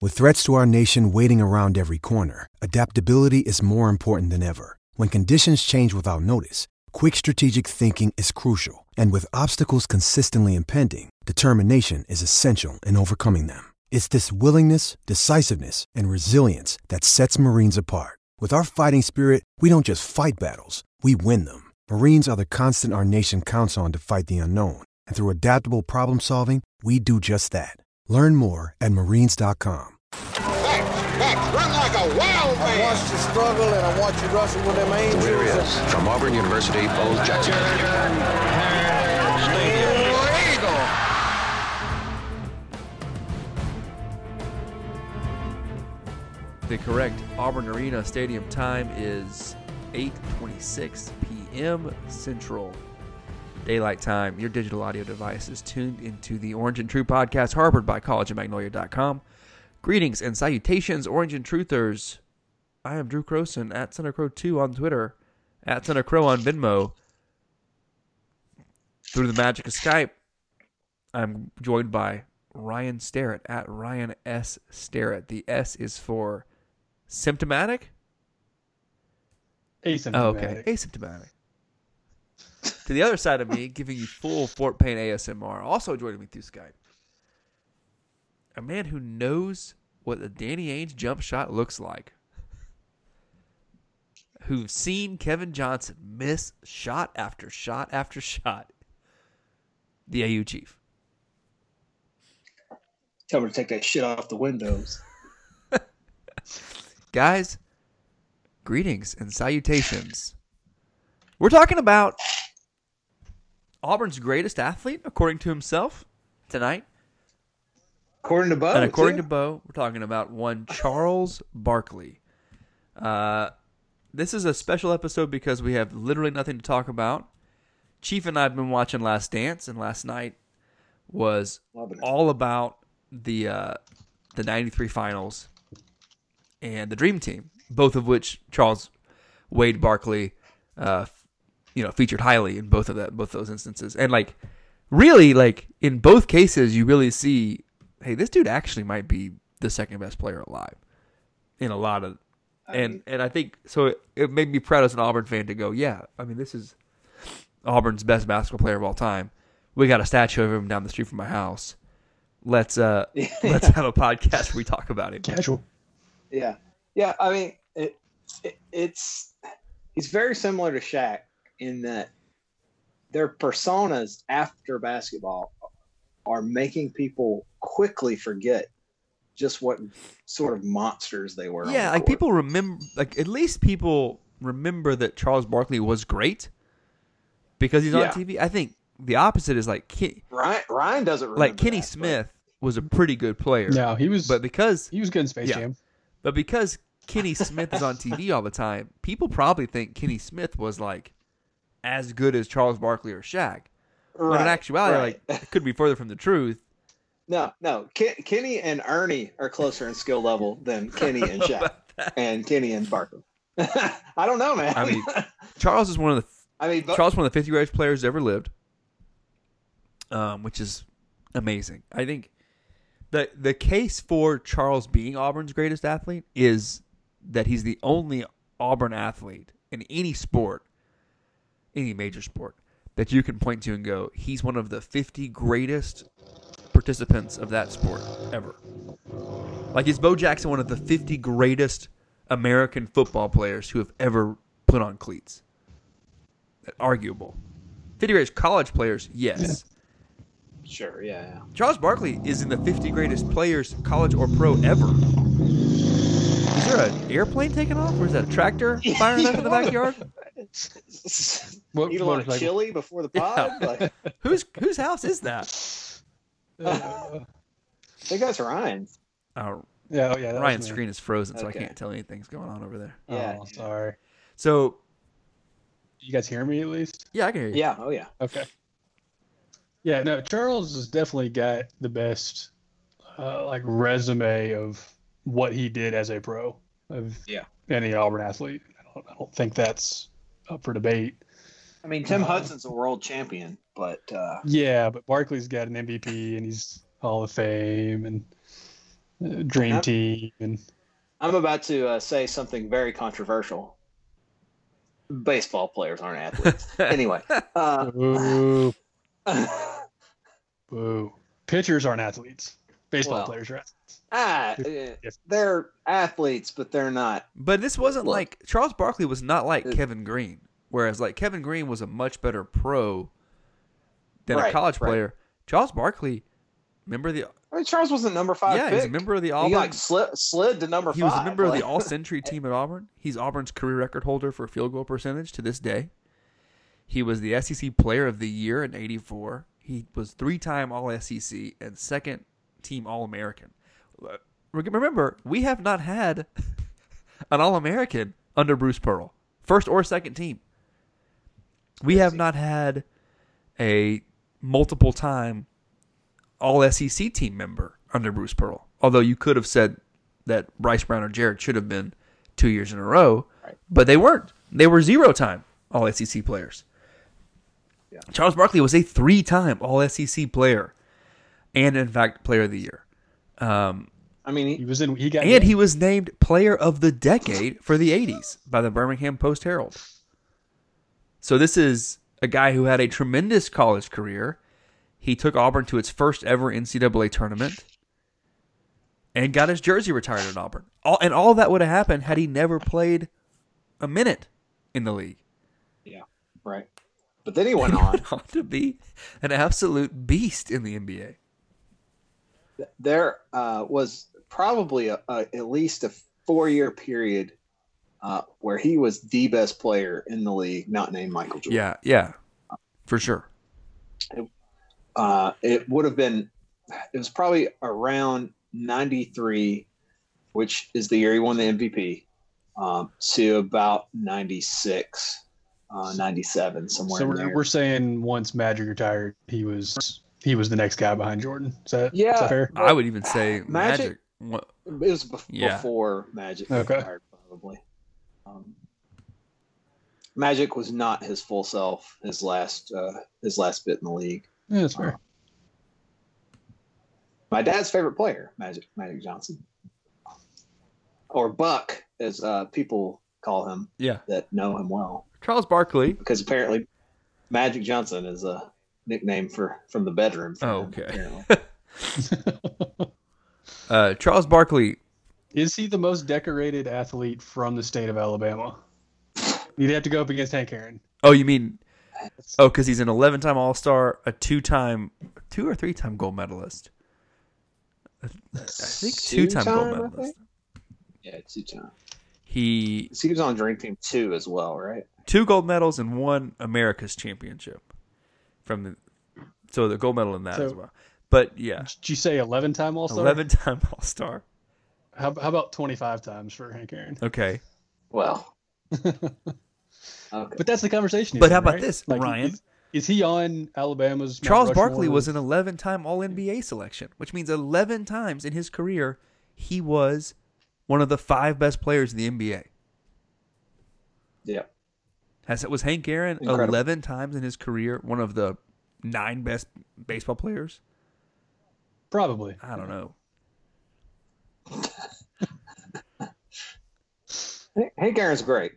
With threats to our nation waiting around every corner, adaptability is more important than ever. When conditions change without notice, quick strategic thinking is crucial. And with obstacles consistently impending, determination is essential in overcoming them. It's this willingness, decisiveness, and resilience that sets Marines apart. With our fighting spirit, we don't just fight battles, we win them. Marines are the constant our nation counts on to fight the unknown. And through adaptable problem solving, we do just that. Learn more at marines.com. Back, run like a wild man. I watched you struggle and I watched you wrestle with them angels. Here he is, from Auburn University, Bo Jackson. The correct Auburn Arena Stadium time is 8:26 p.m. Central Daylight Time. Your digital audio device is tuned into the Orange and True podcast, harbored by collegeofmagnolia.com. Greetings and salutations, Orange and Truthers. I am Drew Croson, at SonofCrow2 on Twitter, at SonofCrow on Venmo. Through the magic of Skype, I'm joined by Ryan Starrett, at Ryan S. Starrett. The S is for symptomatic? Asymptomatic. Oh, okay. Asymptomatic. To the other side of me, giving you full Fort Payne ASMR. Also joining me through Skype, a man who knows what the Danny Ainge jump shot looks like. Who's seen Kevin Johnson miss shot after shot after shot. The AU Chief. Tell me to take that shit off the windows. Guys, greetings and salutations. We're talking about Auburn's greatest athlete, according to himself, tonight. According to Bo. And according to Bo, we're talking about one Charles Barkley. This is a special episode because we have literally nothing to talk about. Chief and I have been watching Last Dance, and last night was all about the 93 finals and the Dream Team, both of which Charles Wade Barkley featured highly in both those instances. And really in both cases you really see, hey, this dude actually might be the second best player alive in a lot of and I think so it made me proud as an Auburn fan to go, yeah, I mean, this is Auburn's best basketball player of all time. We got a statue of him down the street from my house. Let's have a podcast where we talk about him. Casual. Yeah. I mean, it's he's very similar to Shaq in that their personas after basketball are making people quickly forget just what sort of monsters they were. Yeah, people remember, at least people remember that Charles Barkley was great because he's on TV. I think the opposite is Ryan doesn't remember. Kenny Smith was a pretty good player. No, he was. But because he was good in Space Jam. But because Kenny Smith is on TV all the time, people probably think Kenny Smith was as good as Charles Barkley or Shaq. But in actuality, it couldn't be further from the truth. No. Kenny and Ernie are closer in skill level than Kenny and Shaq and Kenny and Barkley. I don't know, man. I mean, Charles is one of the 50 greatest players ever lived, which is amazing. I think the case for Charles being Auburn's greatest athlete is that he's the only Auburn athlete in any sport, any major sport, that you can point to and go, he's one of the 50 greatest participants of that sport ever. Is Bo Jackson one of the 50 greatest American football players who have ever put on cleats? Arguable. 50 greatest college players, yes. Sure, yeah. Charles Barkley is in the 50 greatest players, college or pro, ever. Is there an airplane taking off, or is that a tractor firing up in the backyard? Eat a lot of chili before the pod? Whose house is that? I think that's Ryan's. Oh, yeah. Ryan's screen is frozen, so I can't tell anything's going on over there. Yeah. Oh, sorry. So, you guys hear me at least? Yeah, I can hear you. Yeah. Oh, yeah. Okay. Yeah, no, Charles has definitely got the best resume of what he did as a pro of any Auburn athlete. I don't think that's up for debate. I mean, Tim Hudson's a world champion, but but Barkley's got an MVP and he's Hall of Fame and Dream Team. And I'm about to say something very controversial. Baseball players aren't athletes. Anyway. Boo. Boo. Pitchers aren't athletes. Baseball players are athletes. They're athletes, but they're not. But this wasn't like Charles Barkley was not like Kevin Green, whereas like Kevin Green was a much better pro than a college player. Charles Barkley, Charles wasn't number 5 pick. He's a member of the Auburn. He like slid to number 5. He was a member of the All-Century team at Auburn. He's Auburn's career record holder for field goal percentage to this day. He was the SEC Player of the Year in '84. He was 3-time All-SEC and second-team All-American. Remember, we have not had an All-American under Bruce Pearl, first or second team. We have not had a multiple-time All-SEC team member under Bruce Pearl. Although you could have said that Bryce Brown or Jarrett should have been 2 years in a row, but they weren't. They were 0-time All-SEC players. Yeah. Charles Barkley was a 3-time All-SEC player, and in fact, Player of the Year. He was named Player of the Decade for the '80s by the Birmingham Post-Herald. So this is a guy who had a tremendous college career. He took Auburn to its first ever NCAA tournament and got his jersey retired at Auburn. All that would have happened had he never played a minute in the league. Yeah, right. But then he went on to be an absolute beast in the NBA. There was probably at least a 4-year period where he was the best player in the league, not named Michael Jordan. Yeah, for sure. It would have been. It was probably around '93, which is the year he won the MVP, to about '96. 97, somewhere. So in there. we're saying once Magic retired, he was the next guy behind Jordan. Is that fair? I would even say Magic. It was before Magic retired, probably. Magic was not his full self. His last bit in the league. Yeah, that's fair. My dad's favorite player, Magic Johnson, or Buck, as people call him. Yeah, that know him well. Charles Barkley, because apparently Magic Johnson is a nickname from the bedroom. Charles Barkley. Is he the most decorated athlete from the state of Alabama? You'd have to go up against Hank Aaron. Oh, you mean? Oh, because he's an 11-time All-Star, a 2 or 3-time gold medalist. I think 2-time gold medalist. Yeah, 2-time. He was on Dream Team 2 as well, right? 2 gold medals and 1 America's Championship. So the gold medal in that as well. But yeah. Did you say 11-time All-Star? 11-time All-Star. How about 25 times for Hank Aaron? Okay. Well. Okay. But that's the conversation. But how about this, like, Ryan? Is he on Alabama's? Charles Barkley was an 11-time All-NBA selection, which means 11 times in his career he was one of the 5 best players in the NBA. Yeah. Was Hank Aaron Incredible. 11 times in his career one of the 9 best baseball players? Probably. I don't know. Hank Aaron's great.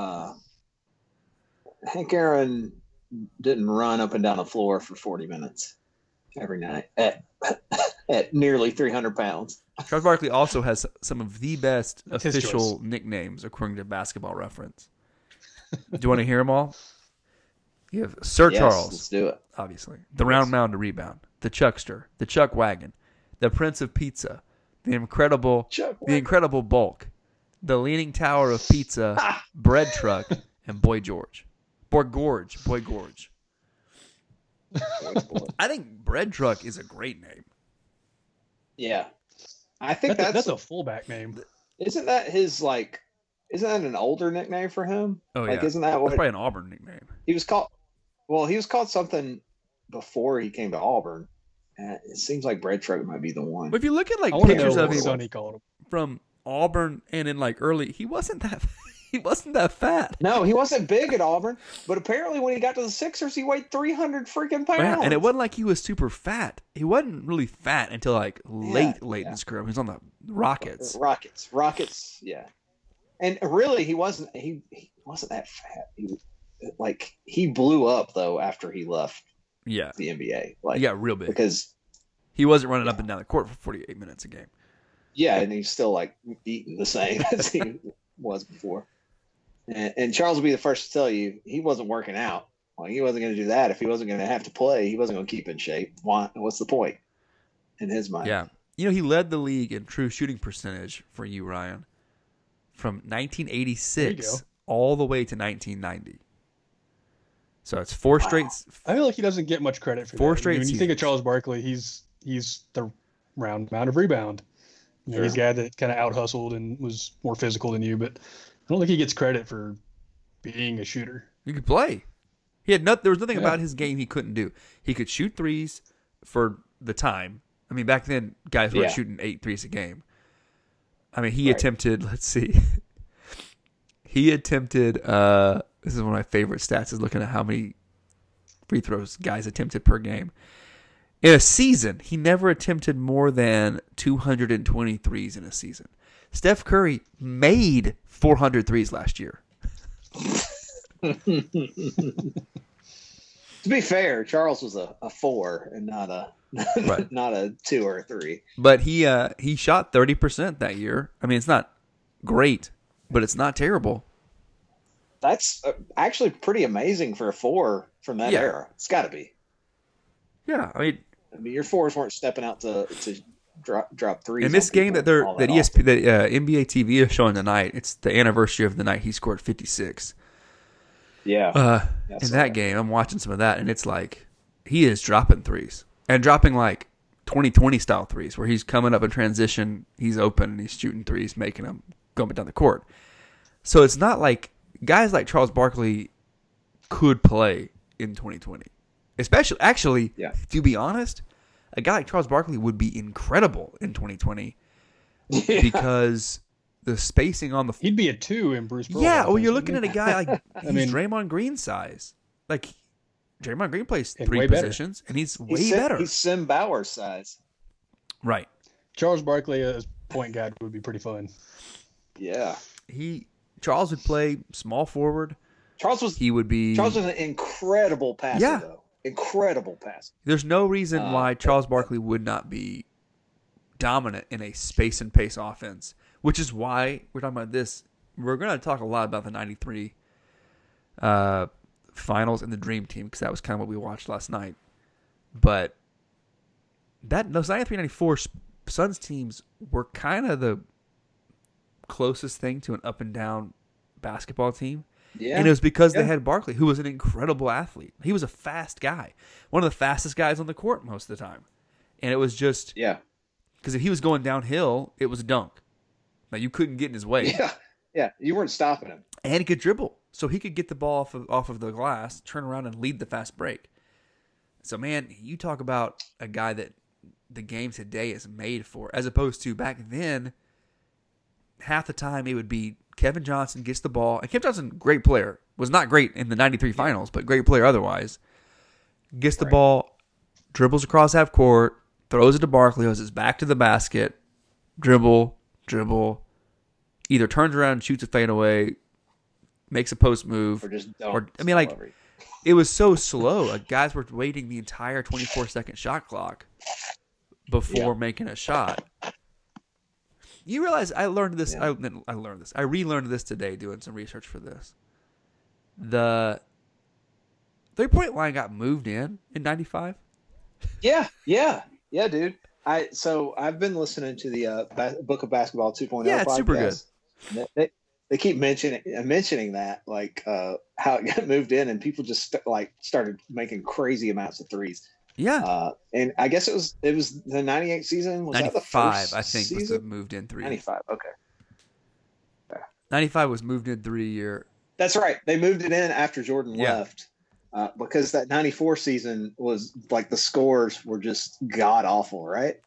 Hank Aaron didn't run up and down the floor for 40 minutes every night at nearly 300 pounds. Charles Barkley also has some of the best official nicknames according to Basketball Reference. Do you want to hear them all? You have Sir Charles. Let's do it. Obviously. The Round Mound to Rebound. The Chuckster. The Chuck Wagon. The Prince of Pizza. The Incredible Bulk. The Leaning Tower of Pizza. Bread Truck. And Boy George. Boy Gorge. I think Bread Truck is a great name. Yeah. I think that's a fullback name. Isn't that an older nickname for him? Oh, yeah. Isn't that what? That's probably an Auburn nickname. He was called something before he came to Auburn. It seems like Bread Truck might be the one. But if you look at pictures of him from Auburn and in early, he wasn't that He wasn't that fat. No, he wasn't big at Auburn, but apparently when he got to the Sixers, he weighed 300 freaking pounds. Yeah, and it wasn't like he was super fat. He wasn't really fat until like late in his career. He was on the Rockets. Rockets, yeah. And really, he wasn't that fat. He blew up though after he left. Yeah, the NBA. He got real big because he wasn't running up and down the court for 48 minutes a game. Yeah, and he's still like eating the same as he was before. And Charles will be the first to tell you he wasn't working out. Like, he wasn't going to do that if he wasn't going to have to play. He wasn't going to keep in shape. What's the point in his mind? Yeah, he led the league in true shooting percentage for you, Ryan, from 1986 all the way to 1990. So it's four straight. I feel like he doesn't get much credit for four that. straight. When you think of Charles Barkley, he's the round amount of rebound. Sure. He's a guy that kind of out-hustled and was more physical than you, but I don't think he gets credit for being a shooter. He could play. There was nothing about his game he couldn't do. He could shoot threes for the time. I mean, back then, guys were shooting 8 threes a game. I mean, he attempted, let's see. He attempted, this is one of my favorite stats, is looking at how many free throws guys attempted per game. In a season, he never attempted more than 220 threes in a season. Steph Curry made 400 threes last year. To be fair, Charles was a 4 and not a not a 2 or a 3. But he shot 30% that year. I mean, it's not great, but it's not terrible. That's actually pretty amazing for a 4 from that era. It's got to be. Yeah, I mean, your 4s weren't stepping out to drop threes. In this game that NBA TV is showing tonight, it's the anniversary of the night he scored 56. Yeah. In that game, I'm watching some of that, and it's like he is dropping threes and dropping like 2020 style threes, where he's coming up in transition, he's open, and he's shooting threes, making them going down the court. So it's not like guys like Charles Barkley could play in 2020. Especially, actually, to be honest, a guy like Charles Barkley would be incredible in 2020 because the spacing on the he'd be a 2 in Bruce Pearl. Yeah, well, you're looking at a guy like he's Draymond Green size. Like Draymond Green plays 3 positions, and he's way better. He's Sim Bauer size. Right. Charles Barkley as point guard would be pretty fun. Yeah. Charles would play small forward. Charles was an incredible passer, though. Incredible passer. There's no reason why Charles Barkley would not be dominant in a space and pace offense, which is why we're talking about this. We're going to talk a lot about the 93 finals and the Dream Team, because that was kind of what we watched last night. But those 93-94 Suns teams were kind of the closest thing to an up and down basketball team. Yeah. And it was because they had Barkley, who was an incredible athlete. He was a fast guy. One of the fastest guys on the court most of the time. And it was just... Yeah. Because if he was going downhill, it was a dunk. Now, you couldn't get in his way. Yeah. You weren't stopping him. And he could dribble. So he could get the ball off of the glass, turn around, and lead the fast break. So, man, you talk about a guy that the game today is made for, as opposed to back then, half the time it would be Kevin Johnson gets the ball. And Kevin Johnson, great player. Was not great in the 93 finals, but great player otherwise. Gets the ball, dribbles across half court, throws it to Barkley, goes his back to the basket, dribble, either turns around and shoots a fadeaway, makes a post move. Or just it was so slow. Guys were waiting the entire 24-second shot clock before making a shot. You realize I learned this. Yeah. I learned this. I relearned this today doing some research for this. The 3-point line got moved in 95. Yeah, dude. I've been listening to the Book of Basketball 2.0. Yeah, it's super good. They keep mentioning that, like how it got moved in, and people just started making crazy amounts of threes. Yeah, and I guess it was the 98 season. Was 95, that the first I think, season? was the moved in 3. 95, okay. Yeah. 95 was moved in 3 year. That's right. They moved it in after Jordan left, because that 94 season was like the scores were just god awful, right?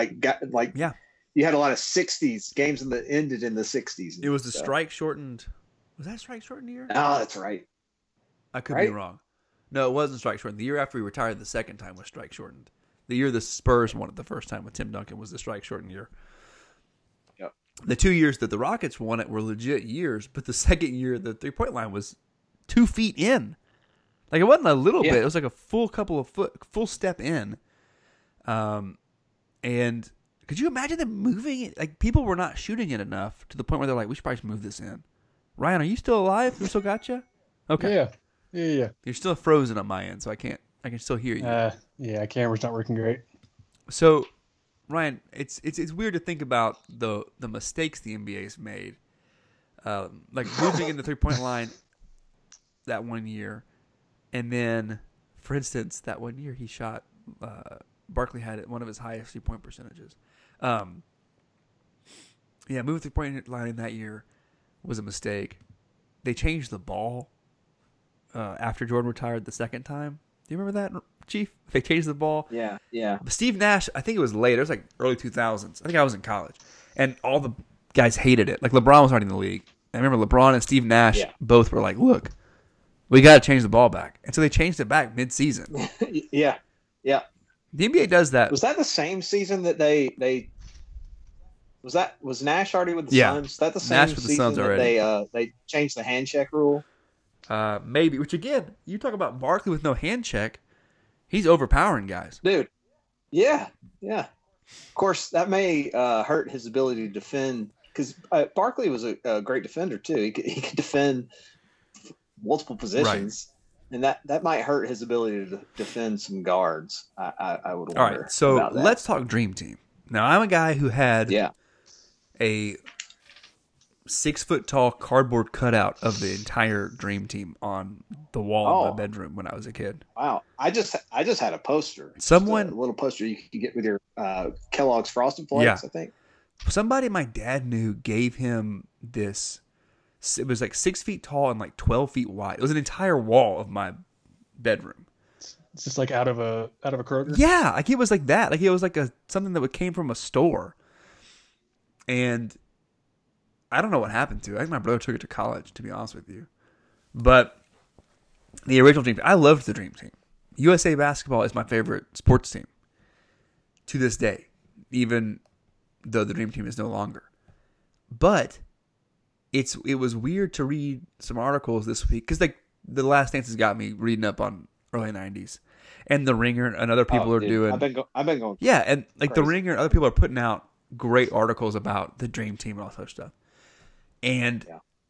Yeah. You had a lot of 60s games that ended in the 60s. It was the strike shortened Was that strike shortened year? Oh, that's right. I could be wrong. No, it wasn't strike shortened. The year after he retired the second time was strike shortened. The year the Spurs won it the first time with Tim Duncan was the strike shortened year. Yep. The 2 years that the Rockets won it were legit years, but the second year the 3-point line was 2 feet in. Like, it wasn't a little bit. It was like a full step in. And could you imagine them moving it? Like, people were not shooting it enough to the point where they're like, we should probably move this in. Ryan, are you still alive? We still got you? Okay. Yeah. You're still frozen on my end, so I can still hear you. Yeah, camera's not working great. So, Ryan, it's weird to think about the mistakes the NBA's made. Like moving in the 3-point line that 1 year. And then, for instance, that 1 year he shot, Barkley had one of his highest 3-point percentages. Moving 3-point line in that year was a mistake. They changed the ball after Jordan retired the second time. Do you remember that, Chief? They changed the ball. Yeah. But Steve Nash, I think it was later. It was like early 2000s. I think I was in college. And all the guys hated it. Like, LeBron was already in the league. I remember LeBron and Steve Nash both were like, look, we got to change the ball back. And so they changed it back mid-season. Yeah. The NBA does that. Was that the same season that they was Nash already with the Suns? Was that the same Nash with the season Suns that already. they changed the hand check rule? Maybe. Which, again, you talk about Barkley with no hand check. He's overpowering guys. Dude. Yeah. Of course, that may hurt his ability to defend, because Barkley was a great defender, too. He could defend multiple positions. Right. And that might hurt his ability to defend some guards. I would wonder. All right, so let's talk Dream Team. Now, I'm a guy who had a 6-foot-tall cardboard cutout of the entire Dream Team on the wall of my bedroom when I was a kid. Wow! I just had a poster. A little poster you could get with your Kellogg's Frosted Flakes. I think somebody my dad knew gave him this. It was like 6 feet tall and like 12 feet wide. It was an entire wall of my bedroom. It's just like out of a Kroger. Yeah, like it was like that. Like it was like something that came from a store. And I don't know what happened to it. I think my brother took it to college, to be honest with you. But the original Dream Team, I loved the Dream Team. USA Basketball is my favorite sports team to this day, even though the Dream Team is no longer. But it was weird to read some articles this week because like The Last Dance has got me reading up on early 90s, and The Ringer and other people are doing. I've been going. Yeah, and like crazy. The Ringer and other people are putting out great articles about the Dream Team and all such stuff. And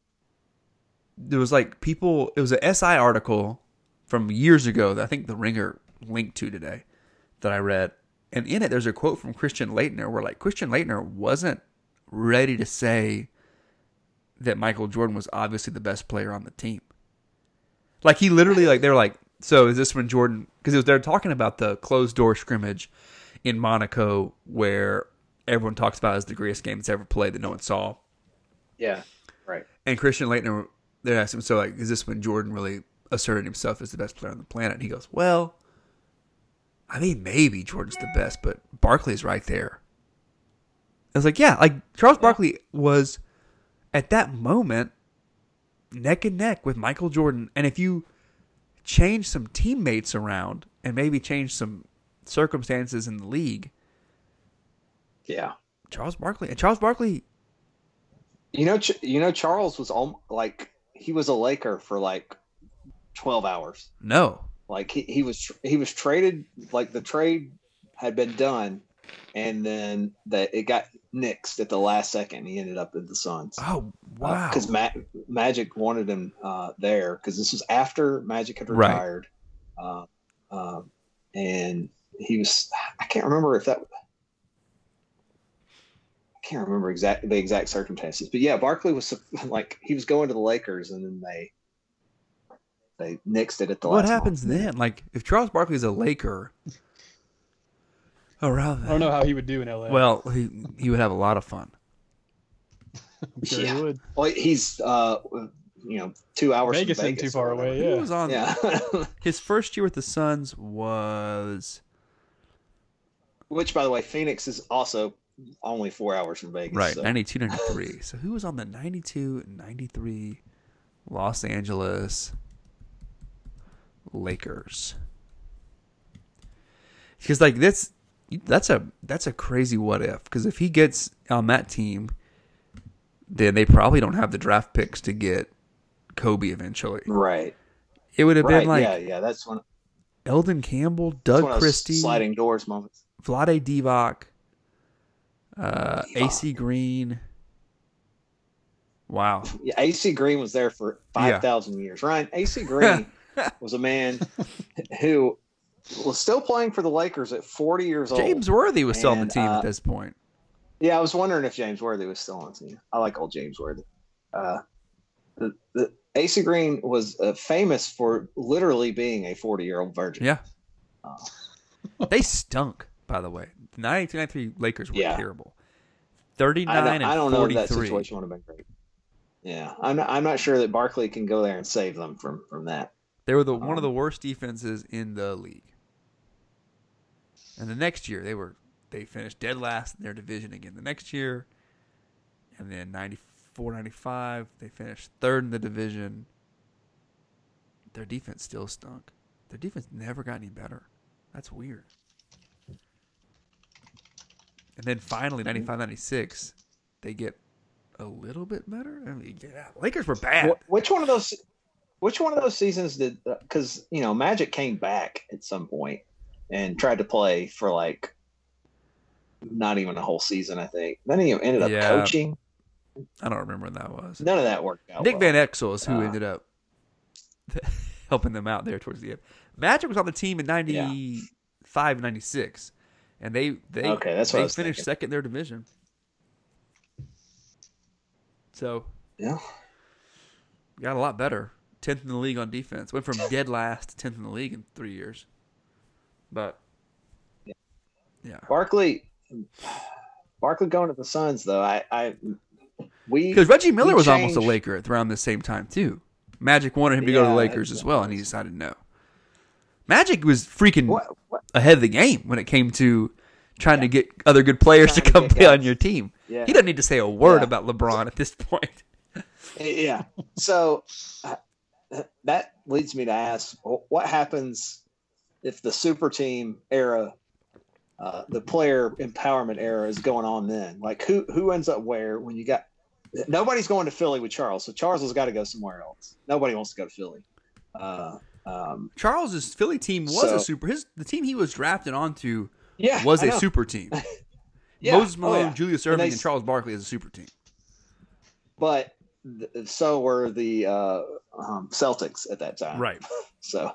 there was like people. It was an SI article from years ago that I think The Ringer linked to today that I read, and in it there's a quote from Christian Laettner where like Christian Laettner wasn't ready to say that Michael Jordan was obviously the best player on the team. Like he literally, like they were like, so is this when Jordan? Because they're talking about the closed door scrimmage in Monaco where everyone talks about as the greatest game that's ever played that no one saw. Yeah, right. And Christian Laettner, they asked him, so like, is this when Jordan really asserted himself as the best player on the planet? And he goes, well, I mean, maybe Jordan's the best, but Barkley's right there. I was like, yeah, like Charles Barkley was at that moment neck and neck with Michael Jordan. And if you change some teammates around and maybe change some circumstances in the league. Yeah. Charles Barkley. You know, Charles was like, he was a Laker for like 12 hours. No. Like he was traded, like the trade had been done, and then it got nixed at the last second. He ended up at the Suns. Oh, wow. Because Magic wanted him there, because this was after Magic had retired. Right. And he was, I can't remember the exact circumstances, but yeah, Barkley was like, he was going to the Lakers, and then they nixed it at the last What happens then? Like, if Charles Barkley's a Laker around that, I don't know how he would do in LA. Well, he would have a lot of fun. I'm sure he would. Well, he's 2 hours Vegas from Vegas isn't too far away. He Yeah. was on. Yeah. His first year with the Suns was, which, by the way, Phoenix is also only 4 hours from Vegas. right, so. 92, 93. So who was on the 92 and 93 Los Angeles Lakers. Because like that's a crazy what if. Because if he gets on that team, then they probably don't have the draft picks to get Kobe eventually. Right. It would have been like yeah, that's one. Eldon Campbell, Doug Christie, sliding doors moments. Vlade Divac, AC Green. Wow. Yeah, AC Green was there for 5,000 years. Ryan, AC Green was a man who was still playing for the Lakers at 40 years old. James Worthy was still on the team at this point. Yeah, I was wondering if James Worthy was still on the team. I like old James Worthy. The AC Green was famous for literally being a 40-year-old virgin. Yeah. They stunk, by the way. The 1993 Lakers were terrible. 39 I don't and 43. know if that situation would have been great. Yeah, I'm not sure that Barkley can go there and save them from that. They were one of the worst defenses in the league. And the next year they finished dead last in their division again. The next year, and then 94, 95, they finished third in the division. Their defense still stunk. Their defense never got any better. That's weird. And then finally, 95, 96, they get a little bit better. I mean, Lakers were bad. Which one of those seasons did? Because Magic came back at some point and tried to play for like not even a whole season. I think. Then he ended up coaching. I don't remember when that was. None of that worked out. Nick Van Exel is who ended up helping them out there towards the end. Magic was on the team in 95, 96, and they finished second in their division. So got a lot better. 10th in the league on defense. Went from dead last to 10th in the league in 3 years. But yeah, Barkley going to the Suns though. Because Reggie Miller was almost a Laker around the same time too. Magic wanted him to go to the Lakers as well, and he decided no. Magic was freaking ahead of the game when it came to trying to get other good players to come play on your team. Yeah. He doesn't need to say a word about LeBron at this point. Yeah. So that leads me to ask, what happens if the super team era, the player empowerment era is going on then? Like who ends up where when you got – nobody's going to Philly with Charles, so Charles has got to go somewhere else. Nobody wants to go to Philly. Charles's Philly team was a super – the team he was drafted onto was a super team. Moses Malone, Julius Erving, and Charles Barkley as a super team. But so were the Celtics at that time. Right. So,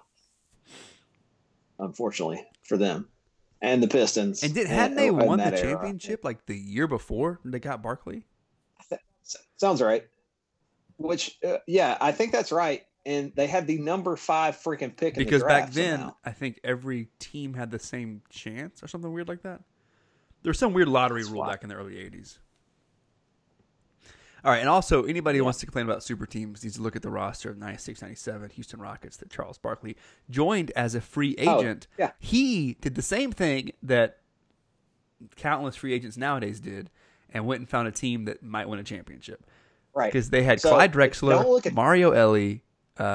unfortunately for them. And the Pistons. And hadn't they won the championship like the year before they got Barkley? Sounds right. Which, I think that's right. And they had the number 5 freaking pick in the draft. Because back then, somehow. I think every team had the same chance or something weird like that. There was some weird lottery rule back in the early 80s. All right, and also, anybody who wants to complain about super teams needs to look at the roster of 96, 97 Houston Rockets that Charles Barkley joined as a free agent. Oh, yeah. He did the same thing that countless free agents nowadays did and went and found a team that might win a championship. Right. Because they had Clyde Drexler, Mario Elie,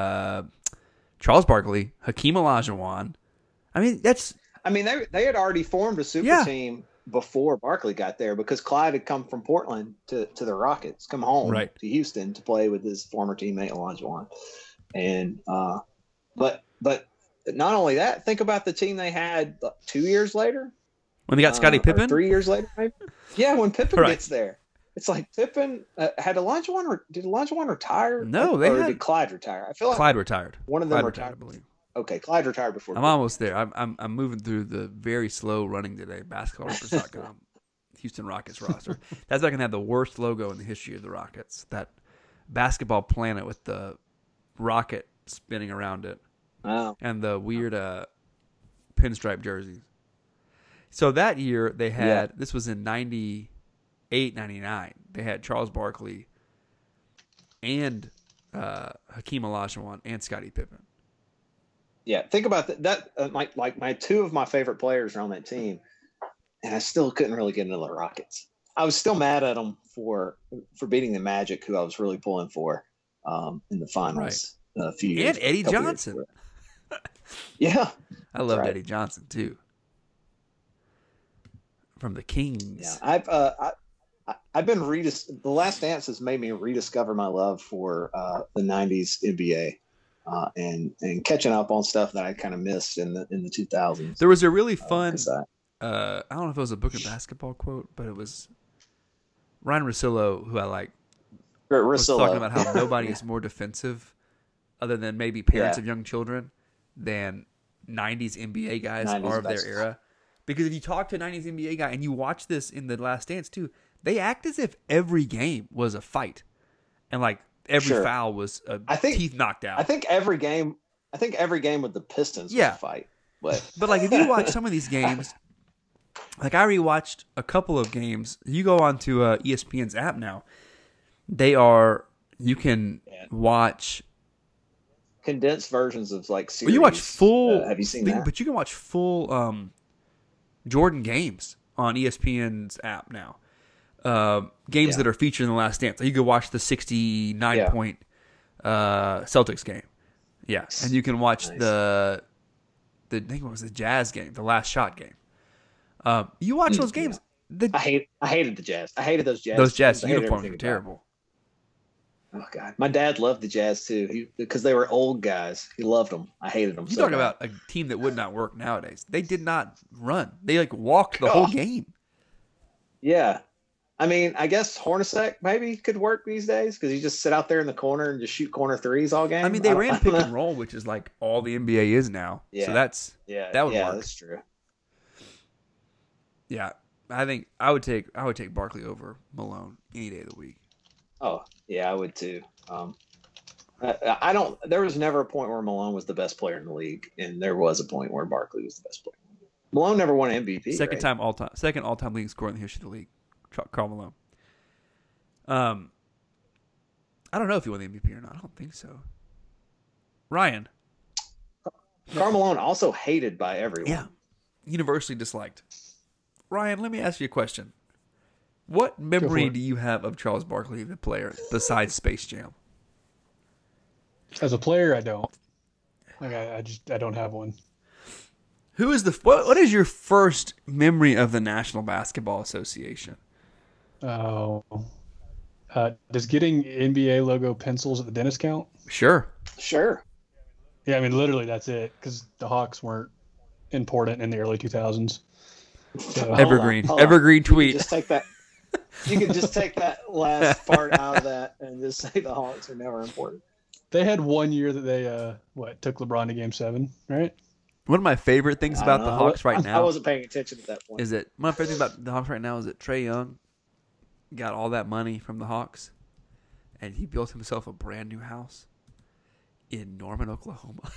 Charles Barkley, Hakeem Olajuwon. I mean, they had already formed a super team before Barkley got there because Clyde had come from Portland to the Rockets, come home to Houston to play with his former teammate Olajuwon. And but not only that, think about the team they had 2 years later. When they got Scottie Pippen? 3 years later, maybe? Yeah, when Pippen gets there. It's like Pippen had Olajuwon. Did Olajuwon retire? No, did Clyde retire? I feel like Clyde retired. One of them retired, I believe. Okay, Clyde retired before. I'm almost there. I'm moving through the very slow running today. Basketball.com, Houston Rockets roster. That's not gonna have the worst logo in the history of the Rockets. That basketball planet with the rocket spinning around it, and the weird pinstripe jerseys. So that year they had this was in 98, 99. They had Charles Barkley and Hakeem Olajuwon and Scottie Pippen. Yeah, think about that. My two of my favorite players are on that team, and I still couldn't really get into the Rockets. I was still mad at them for beating the Magic, who I was really pulling for. in the finals a few years. And Eddie Johnson. Yeah, I loved Eddie Johnson too. From the Kings. Yeah, I've been The Last Dance has made me rediscover my love for the '90s NBA. And catching up on stuff that I kind of missed in the 2000s. There was a really fun. I don't know if it was a Book of Basketball quote, but it was Ryan Russillo, who I like. Was talking about how nobody is more defensive, other than maybe parents of young children, than '90s NBA guys are of their era. Because if you talk to a '90s NBA guy and you watch this in The Last Dance too, they act as if every game was a fight, and like. Every foul was teeth knocked out. I think every game with the Pistons was a fight. But like if you watch some of these games, like I rewatched a couple of games. You go onto ESPN's app now. You can watch condensed versions of like series. Well, you watch full. Have you seen that? But you can watch full Jordan games on ESPN's app now. Games that are featured in The Last Dance. Like you could watch the 69-point Celtics game. Yeah. And you can watch the I think it was the Jazz game, the Last Shot game. You watch those games. I hated the Jazz. I hated those Jazz. Those Jazz uniforms were terrible. Oh, God. My dad loved the Jazz, too, because they were old guys. He loved them. I hated them You talk about a team that would not work nowadays. They did not run. They, like, walked the whole game. Yeah. I mean, I guess Hornacek maybe could work these days because you just sit out there in the corner and just shoot corner threes all game. I mean, they ran pick and roll, which is like all the NBA is now. Yeah. So that would work. That's true. Yeah, I think I would take Barkley over Malone any day of the week. Oh yeah, I would too. I don't. There was never a point where Malone was the best player in the league, and there was a point where Barkley was the best player. Malone never won an MVP. Second all-time leading scorer in the history of the league. Karl Malone. I don't know if he won the MVP or not. I don't think so. Ryan. Karl Malone also hated by everyone. Yeah. Universally disliked. Ryan, let me ask you a question. What memory do you have of Charles Barkley, the player, besides Space Jam? As a player, I don't. Like I don't have one. Who is what is your first memory of the National Basketball Association? Oh, does getting NBA logo pencils at the dentist count? Sure. Yeah, I mean, literally that's it because the Hawks weren't important in the early 2000s. So. Evergreen tweet. You could just take that last part out of that and just say the Hawks are never important. They had 1 year that they took LeBron to Game 7, right? One of my favorite things about the Hawks right now. I wasn't paying attention at that point. One of my favorite things about the Hawks right now is that Trae Young got all that money from the Hawks, and he built himself a brand new house in Norman, Oklahoma.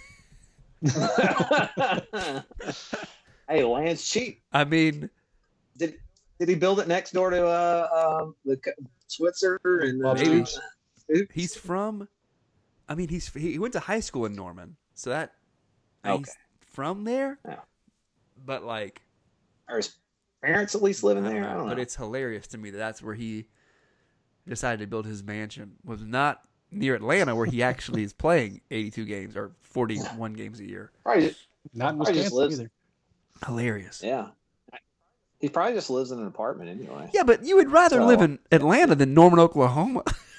Hey, land's cheap. I mean, did he build it next door to the Switzer and maybe he's from? I mean, he went to high school in Norman, so that he's from there. Yeah. But like, are his parents at least living there? I don't know. But it's hilarious to me that that's where he decided to build his mansion. Was not near Atlanta, where he actually is playing 82 games or 41 games a year. Probably not in Wisconsin either. Hilarious. Yeah. He probably just lives in an apartment anyway. Yeah, but you would rather live in Atlanta than Norman, Oklahoma.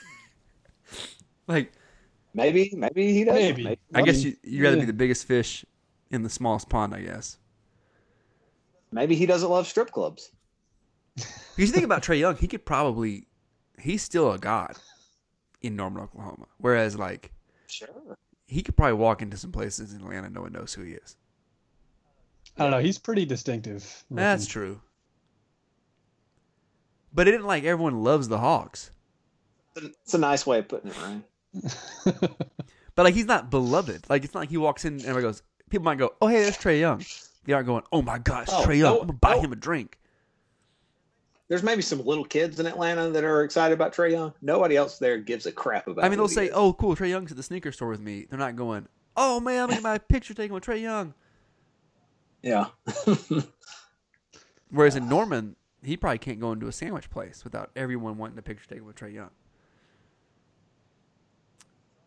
Like, maybe he does. Maybe. I guess you'd rather be the biggest fish in the smallest pond, I guess. Maybe he doesn't love strip clubs. Because you think about Trae Young, he's still a god in Norman, Oklahoma. Whereas, like, he could probably walk into some places in Atlanta, no one knows who he is. I don't know. He's pretty distinctive. That's true. But it isn't like everyone loves the Hawks. It's a nice way of putting it, Ryan. But like, he's not beloved. Like, it's not like he walks in and everybody goes. People might go, "Oh, hey, there's Trae Young." They aren't going, "Oh my gosh, Trae Young! I'm gonna buy him a drink." There's maybe some little kids in Atlanta that are excited about Trae Young. Nobody else there gives a crap about. I mean, they'll say, "Oh, cool, Trae Young's at the sneaker store with me." They're not going, "Oh man, I'm gonna get my picture taken with Trae Young." Yeah. Whereas in Norman, he probably can't go into a sandwich place without everyone wanting a picture taken with Trae Young.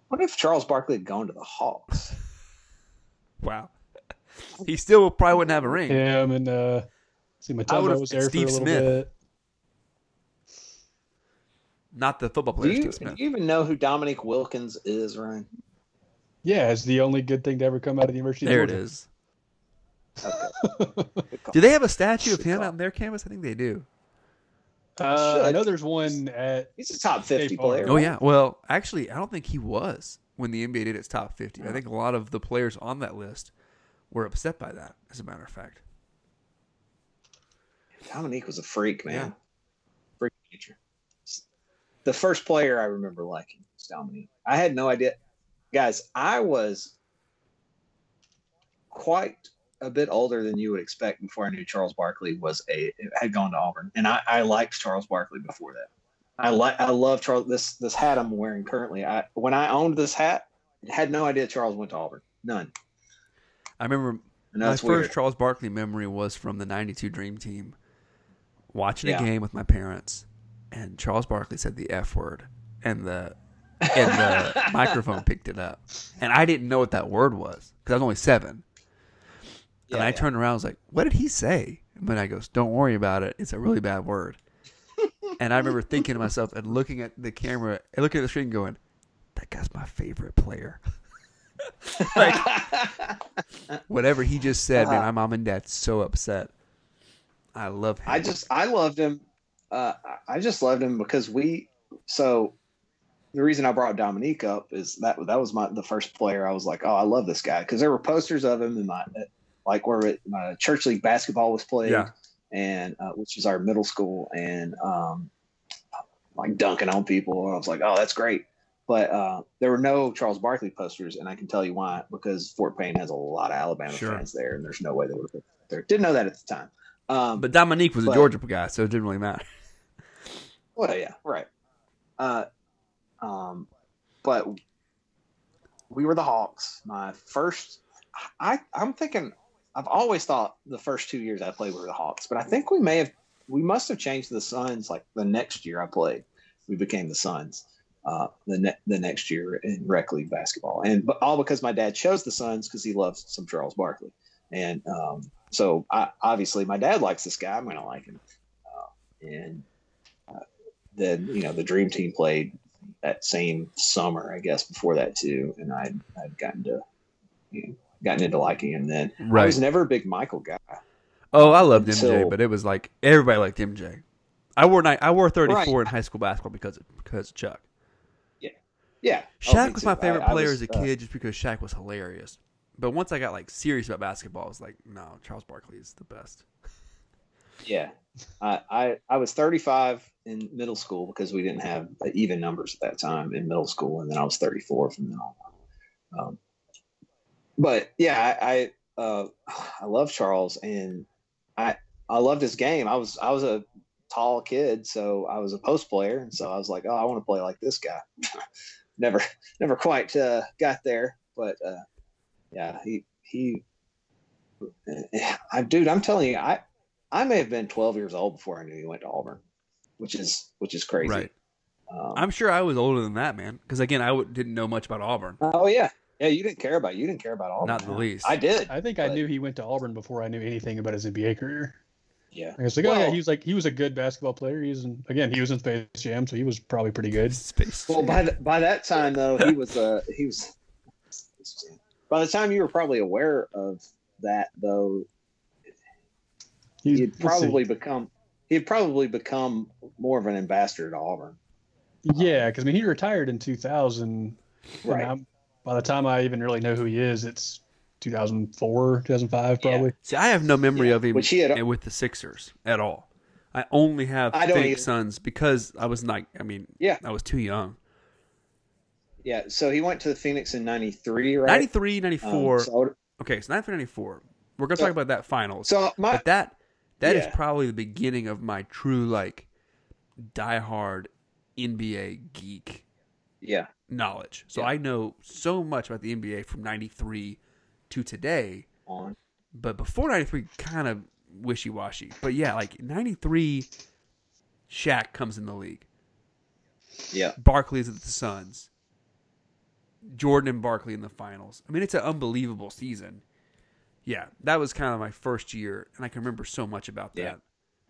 What if Charles Barkley had gone to the Hawks? Wow. He still probably wouldn't have a ring. Him and Matumbo was there Steve for a little Smith. bit. Not the football Do player, you, Steve do Smith. you even know who Dominique Wilkins is, Ryan? Yeah, it's the only good thing to ever come out of the University of There it Georgia. is. Okay. Do they have a statue of him out in their campus? I think they do. I know there's one at. He's a top 50 State Farm. player. Oh, yeah. Well, actually, I don't think he was when the NBA did its top 50. I think a lot of the players on that list were upset by that, as a matter of fact. Dominique was a freak, man. Yeah. Freak nature. The first player I remember liking was Dominique. I had no idea. Guys, I was quite a bit older than you would expect before I knew Charles Barkley had gone to Auburn. And I liked Charles Barkley before that. I love Charles. This hat I'm wearing currently. When I owned this hat, I had no idea Charles went to Auburn. None. I remember And my that's first weird. Charles Barkley memory was from the 92 Dream Team, watching a Yeah. game with my parents, and Charles Barkley said the F word, and the microphone picked it up. And I didn't know what that word was because I was only 7. And I turned around and was like, what did he say? And my dad goes, don't worry about it. It's a really bad word. And I remember thinking to myself and looking at the camera and looking at the screen going, that guy's my favorite player. Like, whatever he just said, man, my mom and dad's so upset. I love him. I loved him. I just loved him because so the reason I brought Dominique up is that was the first player I was like, oh, I love this guy. Cause there were posters of him in where my church league basketball was played, and which is our middle school, and like dunking on people. And I was like, oh, that's great. But there were no Charles Barkley posters, and I can tell you why, because Fort Payne has a lot of Alabama fans there, and there's no way they would have put it there. Didn't know that at the time. But Dominique was a Georgia guy, so it didn't really matter. Well, yeah, right. But we were the Hawks. My first, I'm thinking, I've always thought the first 2 years I played we were the Hawks, but I think we must have changed the Suns. Like the next year I played, we became the Suns. The next year in rec league basketball, but all because my dad chose the Suns because he loves some Charles Barkley, and so obviously my dad likes this guy. I'm going to like him, and then the Dream Team played that same summer, I guess, before that too, and I'd gotten into liking him then. Right. I was never a big Michael guy. Oh, I loved MJ, but it was like everybody liked MJ. I wore 34 in high school basketball because of Chuck. Yeah. Shaq was my favorite player as a kid just because Shaq was hilarious. But once I got like serious about basketball, I was like, no, Charles Barkley is the best. Yeah. I was 35 in middle school because we didn't have even numbers at that time in middle school, and then I was 34 from then on. But yeah, I love Charles, and I loved his game. I was a tall kid, so I was a post player, and so I was like, oh, I want to play like this guy. Never quite got there, but yeah, I'm telling you, I may have been 12 years old before I knew he went to Auburn, which is crazy. Right. I'm sure I was older than that, man. Because again, I didn't know much about Auburn. Oh yeah, you didn't care about Auburn. Not the least. I did. I think I knew he went to Auburn before I knew anything about his NBA career. Yeah. I was like, he was a good basketball player. He was in Space Jam, so he was probably pretty good. Well, by that time though, he was. By the time you were probably aware of that though, he had probably become more of an ambassador to Auburn. Yeah, because he retired in 2000. Right. By the time I even really know who he is, it's 2004, 2005, probably. Yeah. See, I have no memory of him with the Sixers at all. I only have Phoenix Suns because I was I was too young. Yeah, so he went to the Phoenix in 93, right? 93, 94. Okay, so 93, 94. We're going to talk about that finals. But that is probably the beginning of my true, diehard NBA geek knowledge. So I know so much about the NBA from 93 to today. But before 93, kind of wishy-washy. But yeah, 93, Shaq comes in the league. Yeah. Barkley's at the Suns. Jordan and Barkley in the finals. I mean, it's an unbelievable season. Yeah, that was kind of my first year, and I can remember so much about that.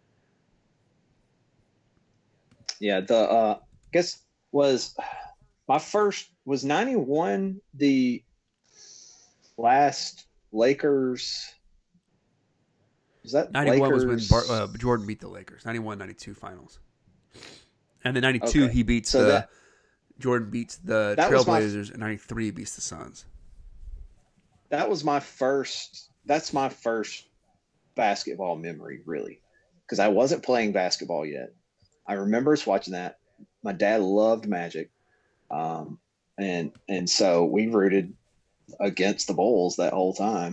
Yeah, I guess was my first was 91 the last Lakers. Was that 91 Lakers? was when Jordan beat the Lakers. 91-92 finals. And then 92 he beats Jordan beats the Trailblazers, and 93 he beats the Suns. That was my first. That's my first basketball memory, really, because I wasn't playing basketball yet. I remember us watching that. My dad loved Magic, and so we rooted against the Bulls that whole time.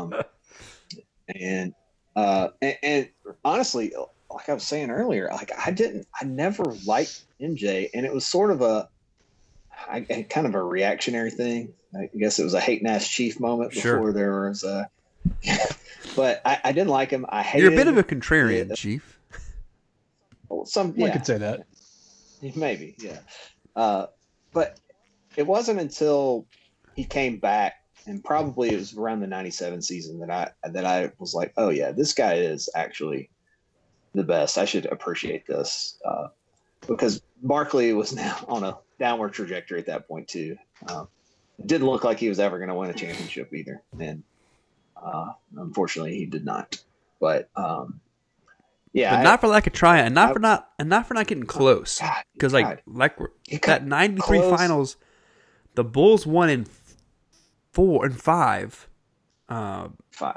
And honestly, like I was saying earlier, like I never liked MJ, and it was sort of kind of a reactionary thing. I guess it was a hate and ass Chief moment before there was a. But I didn't like him. I hated. You're a bit of a contrarian, Chief. Well, I could say that. Maybe, yeah. But it wasn't until he came back, and probably it was around the 97 season that I was like, oh yeah, this guy is actually the best. I should appreciate this. Because Barkley was now on a downward trajectory at that point too. It didn't look like he was ever going to win a championship either. And unfortunately he did not. But yeah, but not for lack of trying, and not for not getting close. Because that 93 close. finals, the Bulls won in 4 and 5. 5.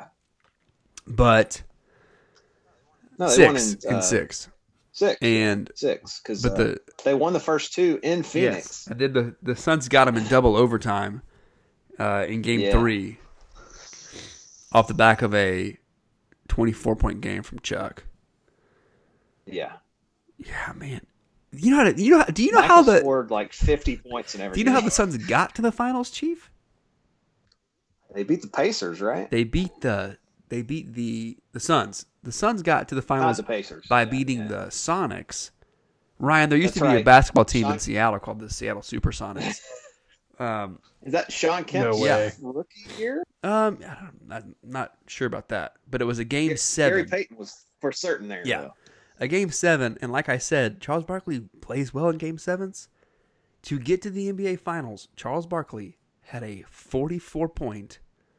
But No, they 6 won in 6. 6 And 6 because but they won the first 2 in Phoenix. Yes, I did. The Suns got him in double overtime in Game 3 off the back of a 24-point game from Chuck. Yeah. Yeah, man. Do you know Michael how the scored like 50 points in every Do you know how game. the Suns got to the finals, Chief? They beat the Pacers, right? They beat the Suns. The Suns got to the finals the Pacers. by Yeah, beating yeah. the Sonics. Ryan, there used That's to be a right. basketball team in Seattle called the Seattle Supersonics. Is that Sean Kemp's No way. rookie year? I'm not sure about that, but it was a Game 7. Gary Payton was for certain there. Yeah. Though. A Game 7, and like I said, Charles Barkley plays well in Game 7s. To get to the NBA Finals, Charles Barkley had a 44-point,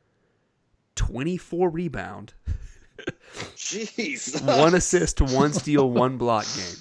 24 rebound, Jeez. 1 assist, 1 steal, 1 block game.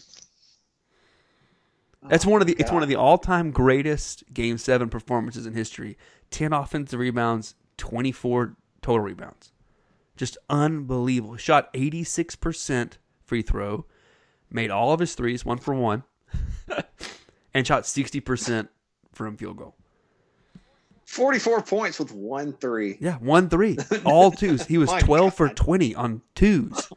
That's one of the all-time greatest Game 7 performances in history. 10 offensive rebounds, 24 total rebounds. Just unbelievable. Shot 86% free throw, made all of his threes, 1 for 1, and shot 60% from field goal. 44 points with 1 3. Yeah, 1 3. All twos. He was My 12 for God. 20 on twos.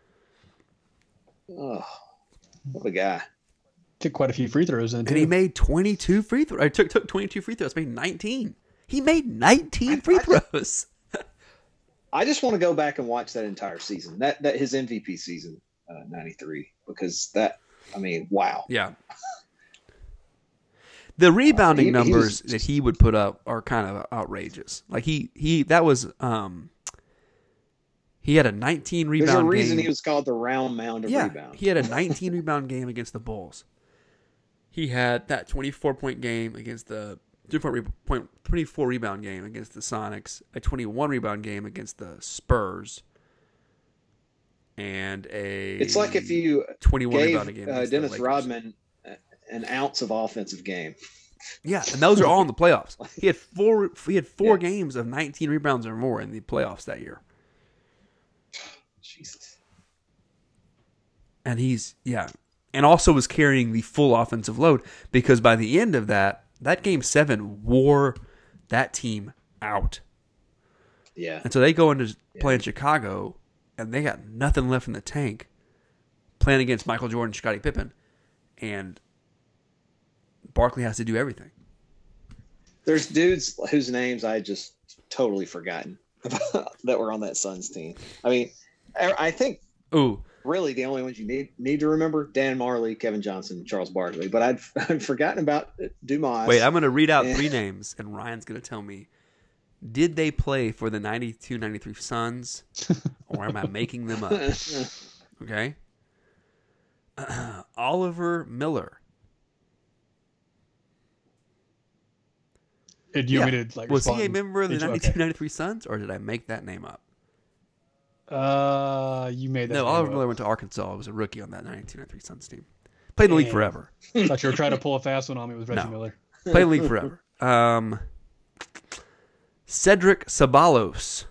Oh, what a guy. Took quite a few free throws in, too. And he made 22 free throws. I took 22 free throws, made 19. He made 19 free throws. I just want to go back and watch that entire season. That his MVP season, 93, because wow. Yeah. The rebounding he numbers was- that he would put up are kind of outrageous. Like he had a 19 rebound There's a game. reason he was called the round mound of rebound. He had a 19 rebound game against the Bulls. He had that 24-point game against the 24 rebound game against the Sonics, a 21 rebound game against the Spurs, and It's like if you 21 gave rebound game against the Dennis Lakers. Rodman an ounce of offensive game. Yeah, and those are all in the playoffs. He had four games of 19 rebounds or more in the playoffs that year. Jesus. And and also was carrying the full offensive load because by the end of that Game 7 wore that team out. Yeah. And so they go into play in Chicago, and they got nothing left in the tank, playing against Michael Jordan, Scottie Pippen, and Barkley has to do everything. There's dudes whose names I just totally forgotten that were on that Suns team. I mean, I think Ooh, really the only ones you need to remember: Dan Marley, Kevin Johnson, Charles Barkley. But I'd forgotten about Dumas. Wait, I'm going to read out 3 names, and Ryan's going to tell me, did they play for the 92-93 Suns, or am I making them up? Okay. Oliver Miller. And you want me to, like, was he a respond? member of the Okay. 92-93 Suns, or did I make that name up? You made that. No, name Oliver up. Miller went to Arkansas. I was a rookie on that 92-93 Suns team. Played in the league Damn. forever. Thought you were trying to pull a fast one on me with Reggie No. Miller. Played in the league forever. Cedric Sabalos.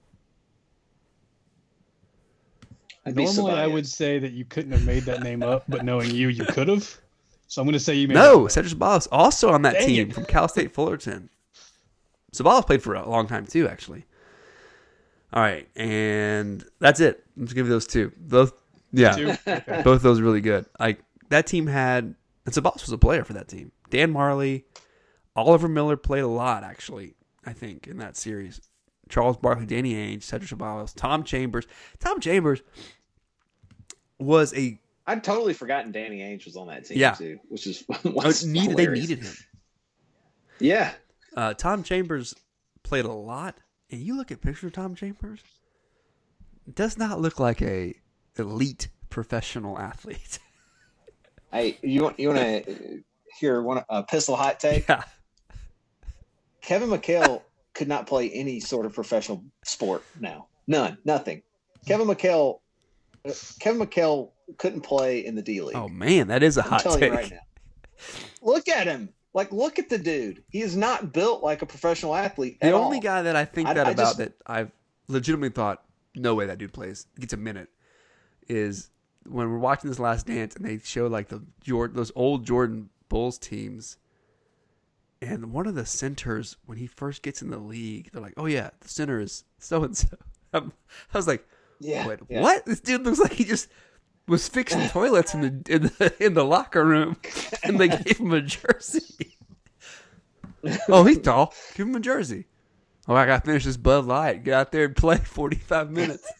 I'd be Normally, I Ceballos. would say that you couldn't have made that name up, but knowing you could have. So I'm going to say you made No, that Cedric Sabalos also on that Dang team it. from Cal State Fullerton. Sabalos played for a long time too, actually. All right, and that's it. Let's give you those 2. Both, yeah, Two? Okay. both those really good. That team had, and Sabalos was a player for that team. Dan Marley, Oliver Miller played a lot, actually, I think, in that series. Charles Barkley, Danny Ainge, Cedric Sabalos, Tom Chambers. Tom Chambers was a I'd totally forgotten Danny Ainge was on that team Yeah. too, which is they hilarious. needed him. Yeah, Tom Chambers played a lot, and you look at pictures of Tom Chambers, does not look like a elite professional athlete. hey, you want to hear a pistol hot take? Yeah. Kevin McHale could not play any sort of professional sport now. Nothing. Kevin McHale couldn't play in the D League. Oh man, that is a I'm hot telling take. you right now. Look at him. Look at the dude. He is not built like a professional athlete The at only all. guy that I think I about just- that I've legitimately thought, no way that dude plays, gets a minute, is when we're watching this Last Dance and they show like those old Jordan Bulls teams, and one of the centers, when he first gets in the league, they're like, oh yeah, the center is so and so. I was like, Yeah. wait, yeah. what? This dude looks like he just was fixing toilets in the locker room, and they gave him a jersey. Oh, he's tall. Give him a jersey. Oh, I got to finish this Bud Light. Get out there and play 45 minutes.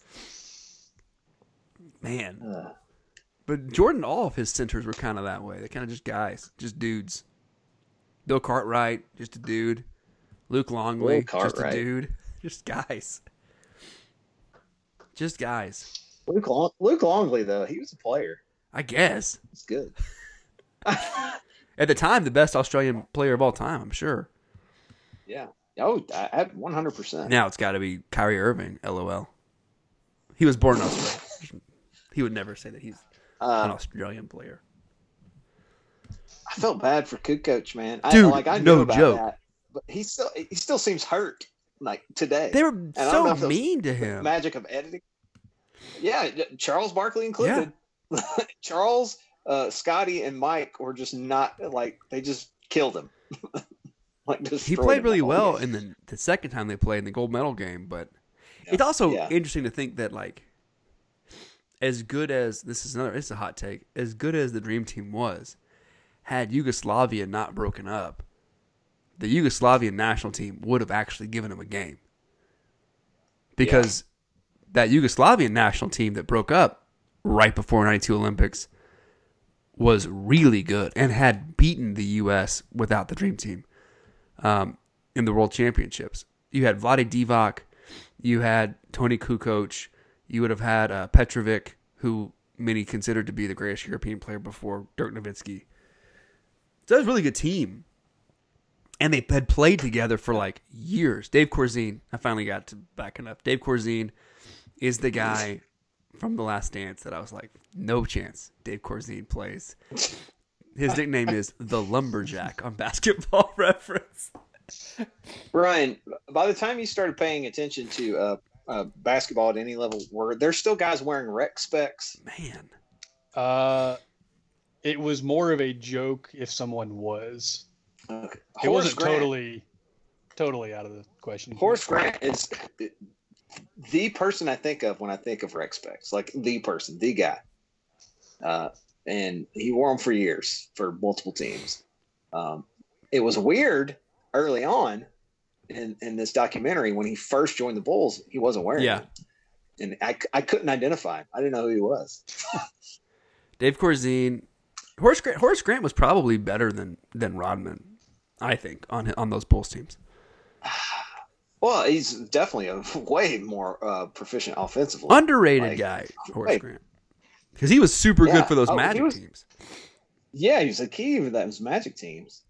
Man. But Jordan, all of his centers were kind of that way. They're kind of just guys, just dudes. Bill Cartwright, just a dude. Luke Longley, just a Cartwright. dude. Just guys. Just guys. Luke Longley, though, he was a player. I guess. He's good. At the time, the best Australian player of all time, I'm sure. Yeah. Oh, I 100%. Now it's got to be Kyrie Irving, LOL. He was born in Australia. He would never say that he's an Australian player. I felt bad for Kukoc, man. Dude, I knew no about joke. that, but he still seems hurt, like today. They were And I don't know so if that was mean to the him. Magic of editing. Yeah, Charles Barkley included. Charles, Scotty, and Mike were just not like they just killed him. He destroyed played him really the whole well game. in the second time they played in the gold medal game, but it's also Yeah. interesting to think that, like, as good as it's a hot take, as good as the Dream Team was, had Yugoslavia not broken up, the Yugoslavian national team would have actually given him a game. Because that Yugoslavian national team that broke up right before 92 Olympics was really good and had beaten the U.S. without the Dream Team in the World Championships. You had Vlade Divac, you had Tony Kukoc, you would have had Petrovic, who many considered to be the greatest European player before Dirk Nowitzki. So that was a really good team. And they had played together for like years. Dave Corzine, I finally got to backing up. Dave Corzine is the guy from The Last Dance that I was like, no chance Dave Corzine plays. His nickname is the Lumberjack on Basketball Reference. Brian, by the time you started paying attention to basketball at any level, were there still guys wearing rec specs? Man. It was more of a joke if someone was. Okay. It wasn't Grant. totally out of the question. Horace Grant is the person I think of when I think of rec specs, like the person, the guy. And he wore them for years for multiple teams. It was weird early on in this documentary when he first joined the Bulls, he wasn't wearing them. and I couldn't identify him. I didn't know who he was. Dave Corzine. Horace Grant was probably better than Rodman, I think, on those Bulls teams. Well, he's definitely a way more proficient offensively. Underrated guy, Horace Grant. Because he was super good for those Magic teams. Yeah, he was a key for those Magic teams.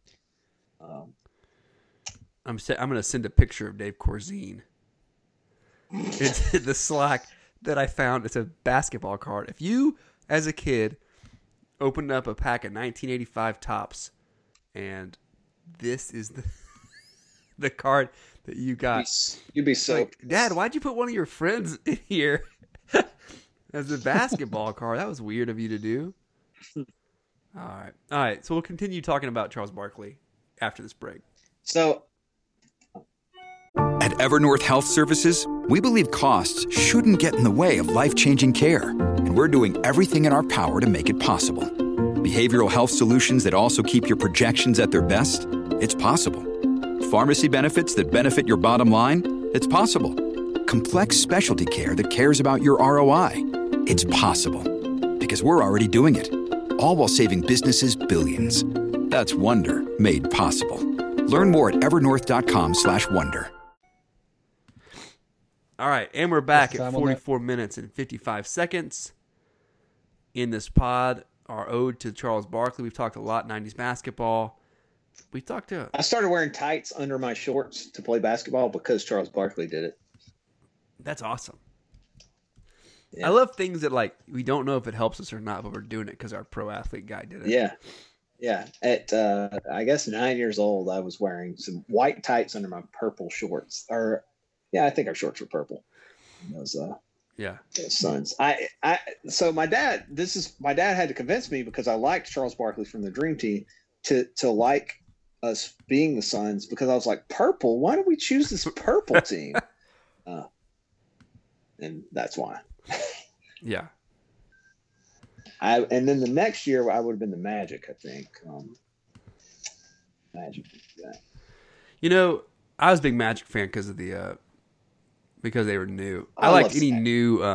I'm going to send a picture of Dave Corzine. It's the Slack that I found. It's a basketball card. If you, as a kid, opened up a pack of 1985 Topps, and this is the card that you got. You'd be so... Like, Dad, why'd you put one of your friends in here as a basketball card? That was weird of you to do. All right. So we'll continue talking about Charles Barkley after this break. So... At Evernorth Health Services, we believe costs shouldn't get in the way of life-changing care, and we're doing everything in our power to make it possible. Behavioral health solutions that also keep your projections at their best? It's possible. Pharmacy benefits that benefit your bottom line? It's possible. Complex specialty care that cares about your ROI? It's possible. Because we're already doing it. All while saving businesses billions. That's Wonder made possible. Learn more at evernorth.com/wonder. All right, and we're back at 44 minutes and 55 seconds in this pod. Our ode to Charles Barkley. We've talked a lot 90s basketball. We talked to. I started wearing tights under my shorts to play basketball because Charles Barkley did it. That's awesome. Yeah. I love things that like we don't know if it helps us or not, but we're doing it because our pro athlete guy did it. Yeah. At I guess 9 years old, I was wearing some white tights under my purple shorts. I think our shorts were purple. Those Suns. So my dad had to convince me because I liked Charles Barkley from the Dream Team to like us being the Suns because I was like, purple? Why did we choose this purple team? And that's why. Yeah. And then the next year I would have been the Magic, I think. Magic. Yeah. You know, I was a big Magic fan because of the because they were new. I love liked any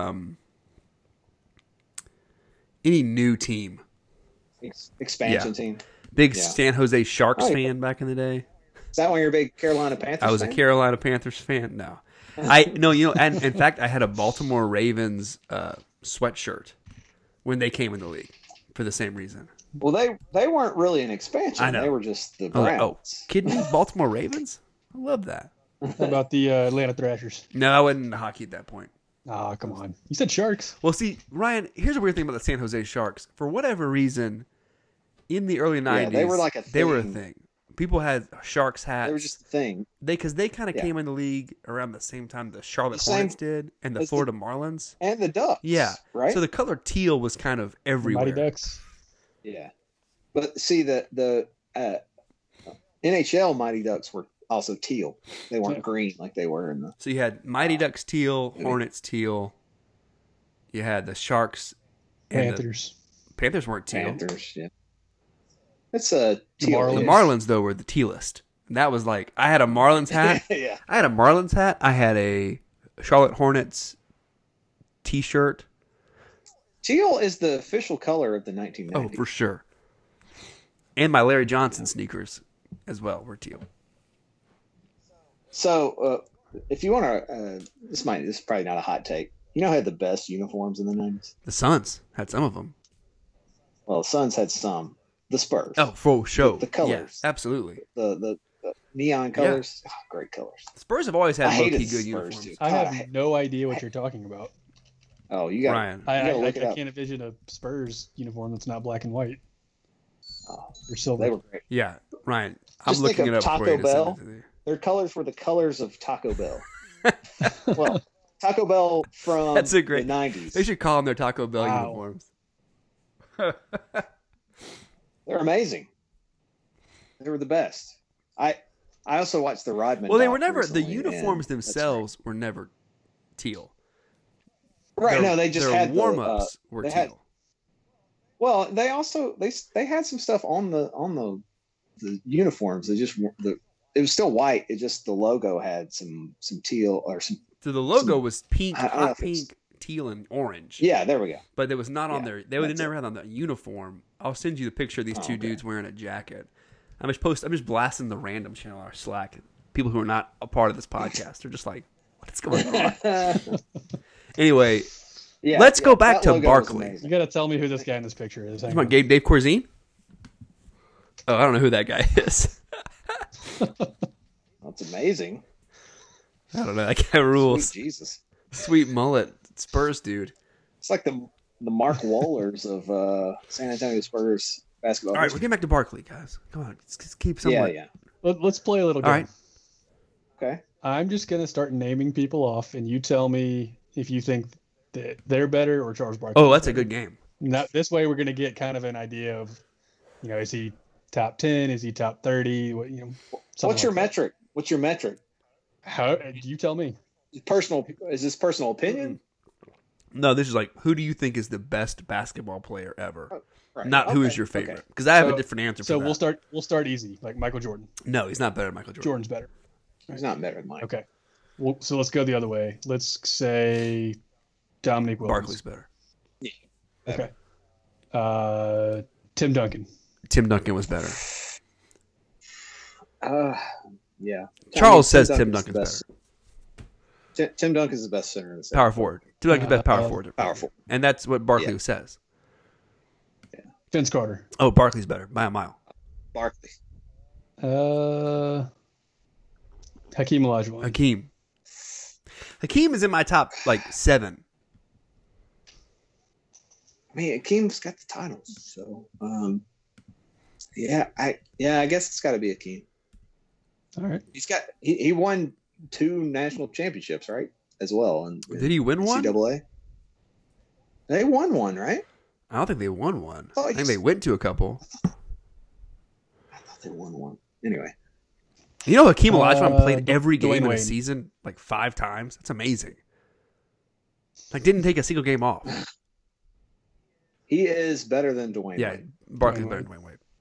new team. Expansion team. Big San Jose Sharks fan back in the day. Is that why you're a big Carolina Panthers fan? I was a Carolina Panthers fan. No. And in fact, I had a Baltimore Ravens sweatshirt when they came in the league for the same reason. Well, they weren't really an expansion. I know. They were just the Browns. Like, kidding me? Baltimore Ravens? I love that. How about the Atlanta Thrashers? No, I wasn't into hockey at that point. Oh, come on. You said Sharks. Well, see, Ryan, here's a weird thing about the San Jose Sharks. For whatever reason, in the early 90s, they were like a thing. They were a thing. People had Sharks hats. They were just a thing. Because they kind of came in the league around the same time the Charlotte Hornets did and the Florida Marlins. And the Ducks. Yeah. Right? So the color teal was kind of everywhere. Mighty Ducks. Yeah. But see, the NHL Mighty Ducks were also teal. They weren't green like they were in the... So you had Mighty Ducks teal, Hornets teal. You had the Sharks. And Panthers. Panthers weren't teal. Panthers, yeah. It's a teal. The Marlins, though, were the tealist. And that was like, I had a Marlins hat. Yeah. I had a Marlins hat. I had a Charlotte Hornets t-shirt. Teal is the official color of the 1990s. Oh, for sure. And my Larry Johnson sneakers as well were teal. So, if you want to, this is probably not a hot take. You know who had the best uniforms in the 90s? The Suns had some of them. Well, the Suns had some. The Spurs. Oh, for sure. The colors. Yeah, absolutely. The neon colors. Yeah. Oh, great colors. The Spurs have always had low-key good uniforms. Too. I have no idea what you're talking about. Oh, you got Ryan. I can't envision a Spurs uniform that's not black and white. Or silver. They were great. Yeah, Ryan. I'm Just looking think it of up for Taco you. Bell. Their colors were the colors of Taco Bell. Well, Taco Bell from That's a great, the 90s. They should call them their Taco Bell uniforms. They're amazing. They were the best. I also watched the Rodman. Well, they were never the uniforms themselves were never teal. Right? No, they just had warm-ups were teal. Well, they also they had some stuff on the uniforms. They just it was still white. It just the logo had some teal or some. So the logo was pink, hot pink, teal and orange. Yeah, there we go. But it was not on Yeah, their. They would that's never it. had on the uniform. I'll send you the picture of these two okay. dudes wearing a jacket. I'm just blasting the random channel on our Slack. People who are not a part of this podcast are just like, what is going on? Anyway, Yeah, let's go back that to logo was Barkley. You amazing. got to tell me who this guy in this picture is. Hang Come on, on. Dave Corzine? Oh, I don't know who that guy is. That's amazing. I don't know. That guy rules. Sweet Jesus. Sweet mullet. Spurs dude. It's like the Mark Wohlers of San Antonio Spurs basketball. All right, we're getting back to Barkley, guys. Come on. Let's keep somewhat. yeah. Let's play a little game. All right. Okay. I'm just going to start naming people off, and you tell me if you think that they're better or Charles Barkley. Oh, that's a good game. Now, this way, we're going to get kind of an idea of, is he top 10? Is he top 30? What's your metric? What's your metric? How you tell me? Is this personal opinion? No, this is like, who do you think is the best basketball player ever? Right. Not who is your favorite. Because I have a different answer for that. So we'll start easy, like Michael Jordan. No, he's not better than Michael Jordan. Jordan's better. He's not better than mine. Okay. Well, so let's go the other way. Let's say Dominique Wilkins. Barkley's better. Okay. Tim Duncan. Tim Duncan was better. Yeah. Charles says Tim Duncan's better. Tim Duncan's the best center in the Power forward. Tim Duncan's best power forward. Power forward. And that's what Barkley says. Vince Carter. Oh, Barkley's better by a mile. Barkley. Hakeem Olajuwon. Hakeem is in my top 7. I mean, Hakeem's got the titles, so I guess it's got to be Hakeem. All right. He won 2 national championships, right? As well. And Did he win one? NCAA. They won one, right? I don't think they won one. Oh, I think they went to a couple. I thought they won one. Anyway. You know, Hakeem Olajuwon played every game Dwayne in a Wade. season 5 times. That's amazing. Didn't take a single game off. He is better than Dwayne Yeah, Wade. Barkley's better than Dwayne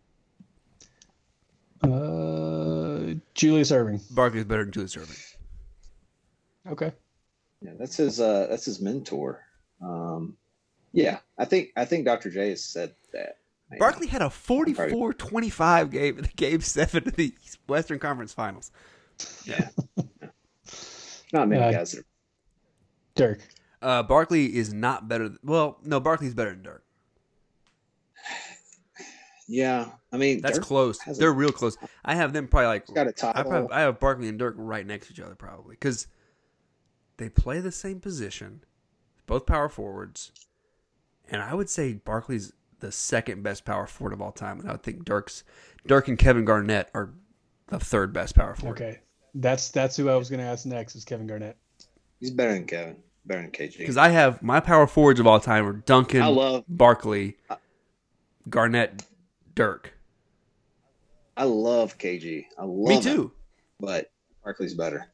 Wade. Julius Erving. Barkley's better than Julius Erving. Okay. Yeah, that's his mentor. I think Dr. J has said that. Barkley had a 44-25 game in Game 7 of the Western Conference Finals. Yeah. Not many guys that are. Dirk. Barkley is not better. No, Barkley's better than Dirk. Yeah, I mean That's Dirk close. They're real close. I have them probably got a title. I have Barkley and Dirk right next to each other probably because they play the same position, both power forwards, and I would say Barkley's the second best power forward of all time, and I would think Dirk and Kevin Garnett are the third best power forward. Okay, that's who I was going to ask next is Kevin Garnett. He's better than Kevin, better than KG. Because I have my power forwards of all time are Duncan, Barkley, Garnett, Dirk. I love KG. I love Me too. him, but Barkley's better.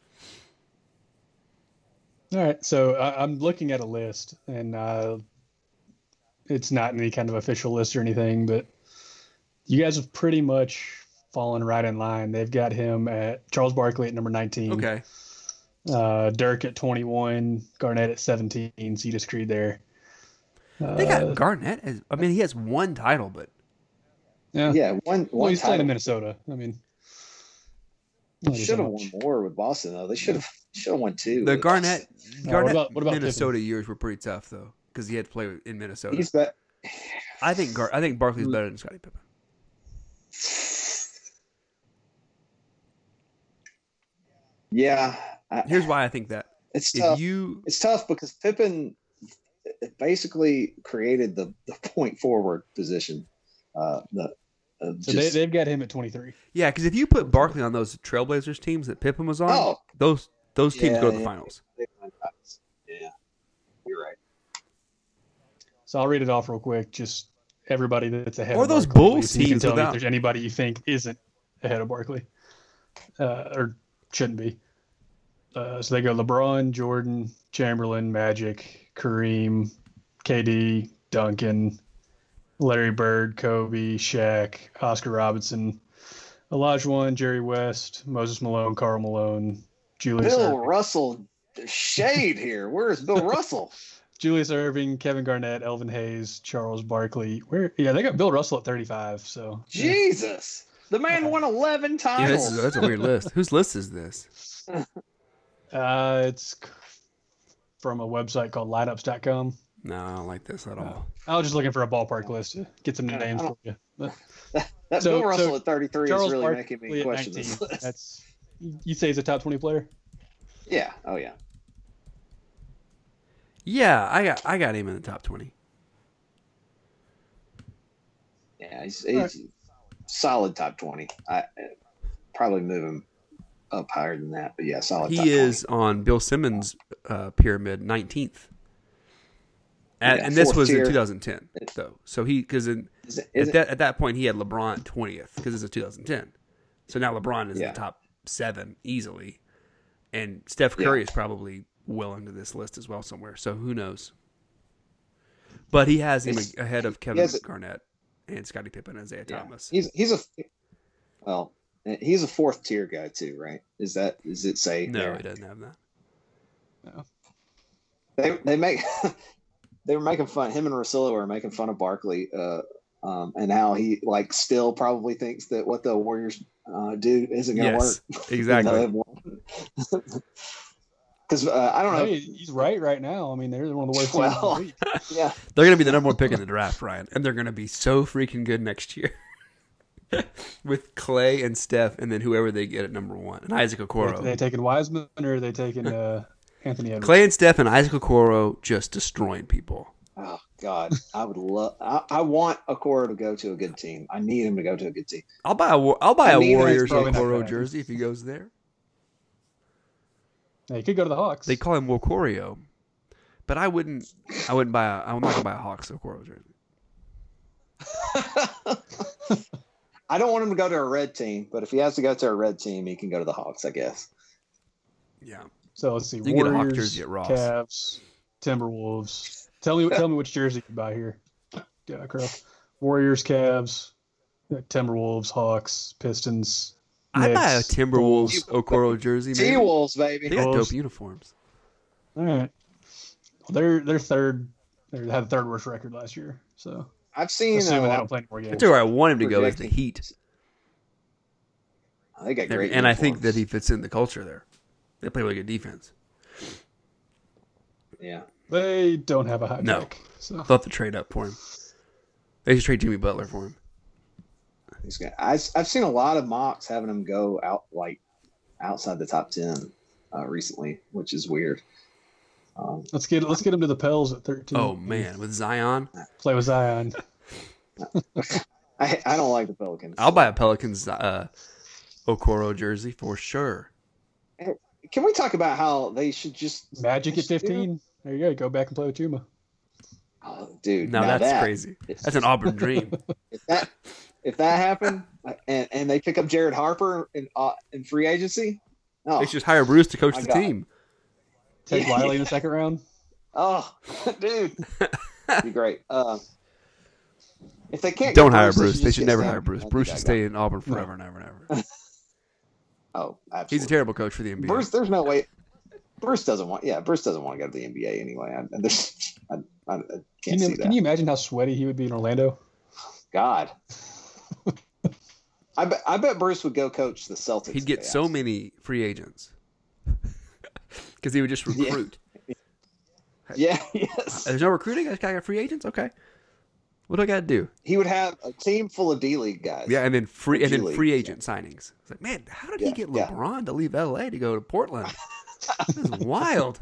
All right, so I'm looking at a list, and it's not any kind of official list or anything, but you guys have pretty much fallen right in line. They've got him at Charles Barkley at number 19. Okay. Dirk at 21, Garnett at 17. So you just agreed there. They got Garnett. He has one title, but one. Well, he's playing in title. Minnesota. I mean, Should have won more with Boston though. They should have won 2. the Garnett what about Minnesota years were pretty tough though because he had to play in Minnesota. He's bet. I think Barkley's better than Scottie Pippen. Yeah. Here's why I think that. It's tough. It's tough because Pippen basically created the point forward position. So they've got him at 23. Yeah, because if you put Barkley on those Trailblazers teams that Pippen was on, those teams go to the finals. Yeah, you're right. So I'll read it off real quick. Just everybody that's ahead. Or of those Barkley, Bulls so you can teams tell me if without- there's anybody you think isn't ahead of Barkley, or shouldn't be. So they go LeBron, Jordan, Chamberlain, Magic, Kareem, KD, Duncan, Larry Bird, Kobe, Shaq, Oscar Robertson, Olajuwon, Jerry West, Moses Malone, Karl Malone, Julius Bill Erving. Russell There's shade here. Where's Bill Russell? Julius Erving, Kevin Garnett, Elvin Hayes, Charles Barkley. Yeah, they got Bill Russell at 35. So Jesus, the man won 11 titles. Yeah, that's a weird list. Whose list is this? It's from a website called lineups.com. No, I don't like this at all. I was just looking for a ballpark list to get some names for you. That Bill Russell at 33 Charles is really Barkley making me at question 19. this list. That's, you say he's a top 20 player? Yeah. Oh yeah. Yeah, I got him in the top 20. Yeah, he's solid top 20. I probably move him up higher than that, but yeah, solid. He top is 20. on Bill Simmons' pyramid, 19th. And this was tier. in 2010, though. So at that point he had LeBron 20th because it's a 2010. So now LeBron is in the top 7 easily, and Steph Curry is probably well into this list as well somewhere. So who knows? But he has him ahead of Kevin Garnett and Scottie Pippen and Isaiah Thomas. He's a fourth tier guy too, right? Does it say? No, there? he doesn't have that. No. They make they were making fun. Him and Russillo were making fun of Barkley, and how he still probably thinks that what the Warriors do isn't going to work. Exactly. Because I don't know. Hey, he's right now. I mean, they're one of the worst teams in the league. Yeah, they're going to be the number 1 pick in the draft, Ryan, and they're going to be so freaking good next year with Clay and Steph, and then whoever they get at number 1, and Isaac Okoro. Are they taking Wiseman or are they taking Anthony Edwards? Clay and Steph and Isaac Okoro just destroying people. Oh God, I would love. I want Okoro to go to a good team. I need him to go to a good team. I'll buy a Warriors probably not Okoro gonna jersey if he goes there. Yeah, he could go to the Hawks. They call him Wokorio, but I wouldn't buy. I'm not gonna buy a Hawks Okoro jersey. I don't want him to go to a red team, but if he has to go to a red team, he can go to the Hawks, I guess. Yeah. So let's see. You can Warriors, get a Hawk jersey at Ross. Cavs, Timberwolves. Tell me which jersey you buy here. Yeah, Crow. Warriors, Cavs, Timberwolves, Hawks, Pistons. I'd buy a Knicks, Timberwolves Okoro jersey. T-Wolves, baby. They got dope uniforms. All right. Well, they're third. They had the third worst record last year. So I've seen. Assuming they don't play any more games. That's where I want him to go is the Heat. They got great. And I think that he fits in the culture there. They play really good defense. Yeah. They don't have a high pick. So. They'll have to trade up for him. They should trade Jimmy Butler for him. I've seen a lot of mocks having him go out outside the top 10 recently, which is weird. Let's get him to the Pels at 13. Oh man, with Zion. Play with Zion. I don't like the Pelicans. I'll buy a Pelicans Okoro jersey for sure. Can we talk about how they should just Magic at 15? There you go. Go back and play with Chuma. Oh, dude, No, that's crazy. That's an Auburn dream. If that happened, and they pick up Jared Harper in free agency, They should just hire Bruce to coach the team. Take Wiley in the second round. Oh, dude, that'd be great. If they can't, Don't hire Bruce. They should never hire Bruce. Bruce should stay in Auburn forever and ever and ever. Oh, absolutely. He's a terrible coach for the NBA. Bruce, there's no way. Bruce doesn't want to go to the NBA anyway. I can't see that. Can you imagine how sweaty he would be in Orlando? God. I bet Bruce would go coach the Celtics. He'd get so many free agents because he would just recruit. Yeah. Yes. There's no recruiting. I just got free agents. Okay. What do I got to do? He would have a team full of D-League guys. Yeah, and then free agent signings. It's like, man, how did he get LeBron to leave LA to go to Portland? This is wild.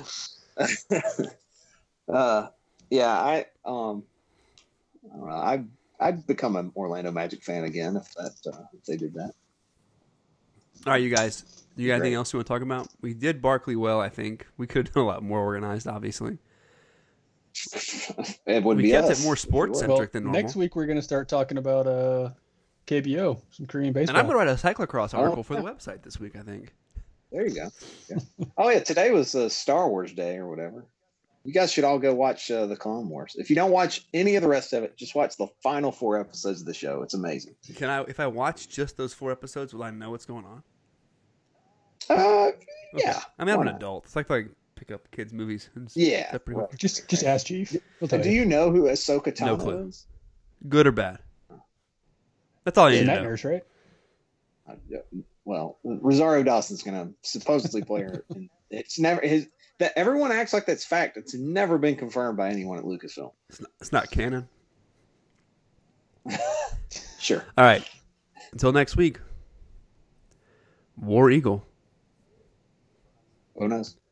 I don't know. I'd become an Orlando Magic fan again if they did that. All right, you guys. You got anything else you want to talk about? We did Barkley well, I think. We could have done a lot more organized, obviously. It would we be kept us, it more sports-centric than normal. Next week we're going to start talking about KBO, some Korean baseball. And I'm going to write a cyclocross article for the website this week, I think. There you go. Yeah. Oh, yeah. Today was Star Wars Day or whatever. You guys should all go watch the Clone Wars. If you don't watch any of the rest of it, just watch the final 4 episodes of the show. It's amazing. If I watch just those 4 episodes, will I know what's going on? Yeah. I mean, I'm why an not? adult. It's like if I pick up kids' movies. And Yeah, stuff pretty well, quick. Just ask Chief. He'll tell Do you. you know who Ahsoka Tano No clue. is? Good or bad? That's all you He's a need night to know. nurse, right? Well, Rosario Dawson's going to supposedly play her. And it's never that everyone acts like that's fact. It's never been confirmed by anyone at Lucasfilm. It's not canon. Sure. All right. Until next week. War Eagle. Who knows?